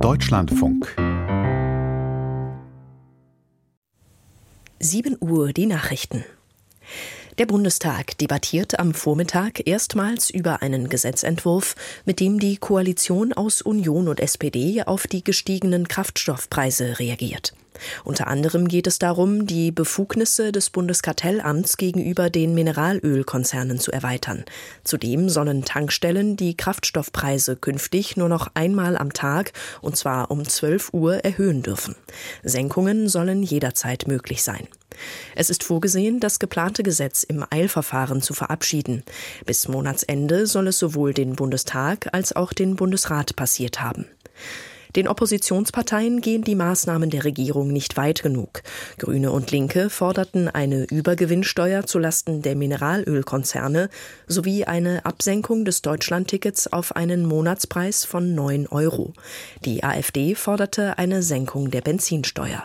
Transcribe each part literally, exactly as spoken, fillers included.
Deutschlandfunk. sieben Uhr die Nachrichten. Der Bundestag debattiert am Vormittag erstmals über einen Gesetzentwurf, mit dem die Koalition aus Union und S P D auf die gestiegenen Kraftstoffpreise reagiert. Unter anderem geht es darum, die Befugnisse des Bundeskartellamts gegenüber den Mineralölkonzernen zu erweitern. Zudem sollen Tankstellen die Kraftstoffpreise künftig nur noch einmal am Tag, und zwar um zwölf Uhr, erhöhen dürfen. Senkungen sollen jederzeit möglich sein. Es ist vorgesehen, das geplante Gesetz im Eilverfahren zu verabschieden. Bis Monatsende soll es sowohl den Bundestag als auch den Bundesrat passiert haben. Den Oppositionsparteien gehen die Maßnahmen der Regierung nicht weit genug. Grüne und Linke forderten eine Übergewinnsteuer zulasten der Mineralölkonzerne sowie eine Absenkung des Deutschlandtickets auf einen Monatspreis von neun Euro. Die AfD forderte eine Senkung der Benzinsteuer.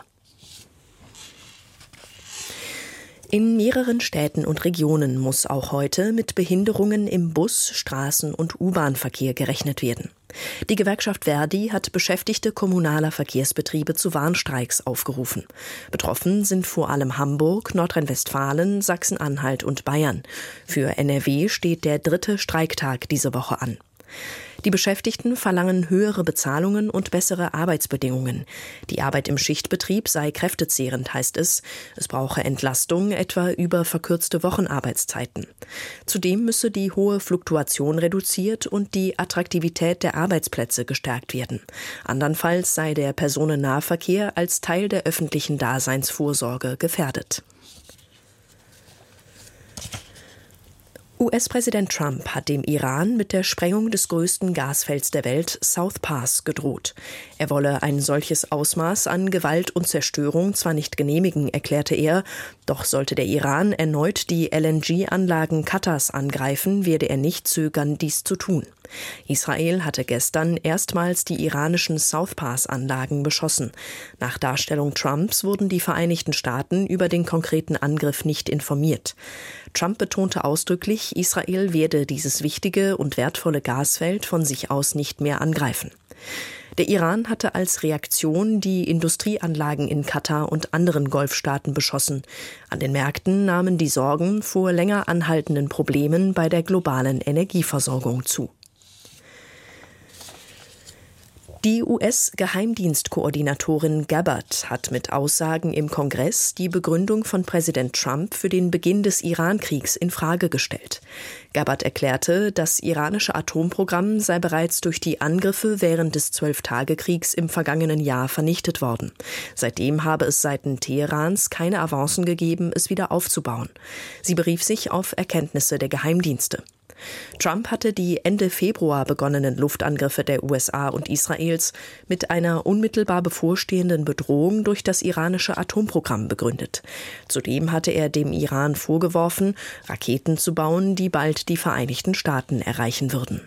In mehreren Städten und Regionen muss auch heute mit Behinderungen im Bus-, Straßen- und U-Bahn-Verkehr gerechnet werden. Die Gewerkschaft Verdi hat Beschäftigte kommunaler Verkehrsbetriebe zu Warnstreiks aufgerufen. Betroffen sind vor allem Hamburg, Nordrhein-Westfalen, Sachsen-Anhalt und Bayern. Für N R W steht der dritte Streiktag diese Woche an. Die Beschäftigten verlangen höhere Bezahlungen und bessere Arbeitsbedingungen. Die Arbeit im Schichtbetrieb sei kräftezehrend, heißt es. Es brauche Entlastung, etwa über verkürzte Wochenarbeitszeiten. Zudem müsse die hohe Fluktuation reduziert und die Attraktivität der Arbeitsplätze gestärkt werden. Andernfalls sei der Personennahverkehr als Teil der öffentlichen Daseinsvorsorge gefährdet. U S-Präsident Trump hat dem Iran mit der Sprengung des größten Gasfelds der Welt, South Pass, gedroht. Er wolle ein solches Ausmaß an Gewalt und Zerstörung zwar nicht genehmigen, erklärte er, doch sollte der Iran erneut die L N G-Anlagen Katars angreifen, werde er nicht zögern, dies zu tun. Israel hatte gestern erstmals die iranischen South Pass-Anlagen beschossen. Nach Darstellung Trumps wurden die Vereinigten Staaten über den konkreten Angriff nicht informiert. Trump betonte ausdrücklich, Israel werde dieses wichtige und wertvolle Gasfeld von sich aus nicht mehr angreifen. Der Iran hatte als Reaktion die Industrieanlagen in Katar und anderen Golfstaaten beschossen. An den Märkten nahmen die Sorgen vor länger anhaltenden Problemen bei der globalen Energieversorgung zu. Die U S-Geheimdienstkoordinatorin Gabbard hat mit Aussagen im Kongress die Begründung von Präsident Trump für den Beginn des Iran-Kriegs in Frage gestellt. Gabbard erklärte, das iranische Atomprogramm sei bereits durch die Angriffe während des Zwölftagekriegs im vergangenen Jahr vernichtet worden. Seitdem habe es seitens Teherans keine Avancen gegeben, es wieder aufzubauen. Sie berief sich auf Erkenntnisse der Geheimdienste. Trump hatte die Ende Februar begonnenen Luftangriffe der U S A und Israels mit einer unmittelbar bevorstehenden Bedrohung durch das iranische Atomprogramm begründet. Zudem hatte er dem Iran vorgeworfen, Raketen zu bauen, die bald die Vereinigten Staaten erreichen würden.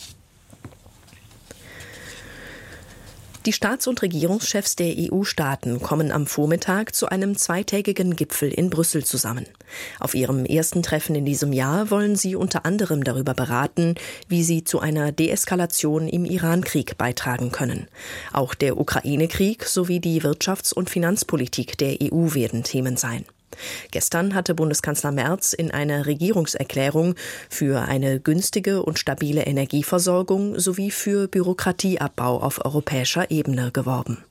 Die Staats- und Regierungschefs der E U-Staaten kommen am Vormittag zu einem zweitägigen Gipfel in Brüssel zusammen. Auf ihrem ersten Treffen in diesem Jahr wollen sie unter anderem darüber beraten, wie sie zu einer Deeskalation im Iran-Krieg beitragen können. Auch der Ukraine-Krieg sowie die Wirtschafts- und Finanzpolitik der E U werden Themen sein. Gestern hatte Bundeskanzler Merz in einer Regierungserklärung für eine günstige und stabile Energieversorgung sowie für Bürokratieabbau auf europäischer Ebene geworben.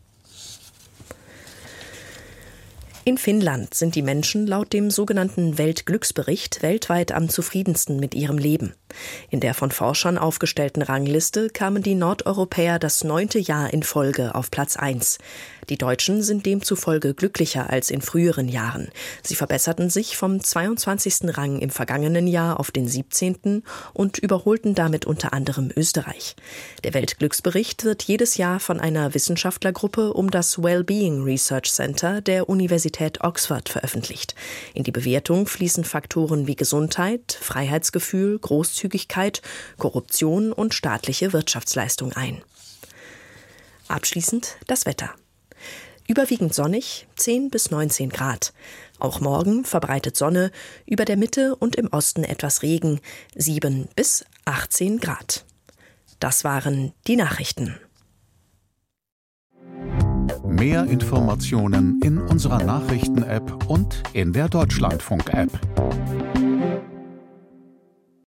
In Finnland sind die Menschen laut dem sogenannten Weltglücksbericht weltweit am zufriedensten mit ihrem Leben. In der von Forschern aufgestellten Rangliste kamen die Nordeuropäer das neunte Jahr in Folge auf Platz eins. Die Deutschen sind demzufolge glücklicher als in früheren Jahren. Sie verbesserten sich vom zweiundzwanzigsten Rang im vergangenen Jahr auf den siebzehnten und überholten damit unter anderem Österreich. Der Weltglücksbericht wird jedes Jahr von einer Wissenschaftlergruppe um das Wellbeing Research Center der Universität Oxford veröffentlicht. In die Bewertung fließen Faktoren wie Gesundheit, Freiheitsgefühl, Großzügigkeit, Korruption und staatliche Wirtschaftsleistung ein. Abschließend das Wetter. Überwiegend sonnig, zehn bis neunzehn Grad. Auch morgen verbreitet Sonne, über der Mitte und im Osten etwas Regen, sieben bis achtzehn Grad. Das waren die Nachrichten. Mehr Informationen in unserer Nachrichten-App und in der Deutschlandfunk-App.